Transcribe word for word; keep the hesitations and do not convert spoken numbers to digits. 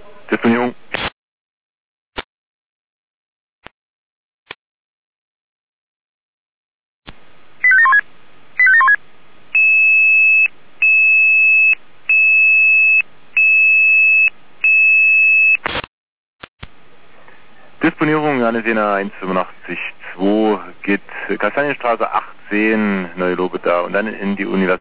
Disponierung. Disponierung Johannesena eins fünfundachtzig zwei geht Kastanienstraße achtzehn, Neue Lobeda und dann in die Universität.